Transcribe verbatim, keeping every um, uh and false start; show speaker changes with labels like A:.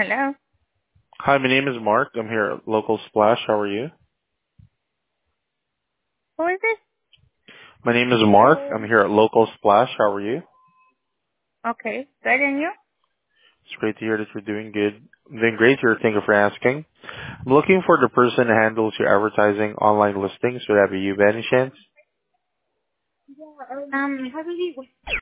A: Hello.
B: Hi, my name is Mark. I'm here at Local Splash. How are you?
A: Who is this?
B: My name is Mark. I'm here at Local Splash. How are you?
A: Okay. Good, and you?
B: It's great to hear that you're doing good. I'm doing great here. Thank you for asking. I'm looking for the person who handles your advertising online listings. Would that be you by any chance?
A: Um,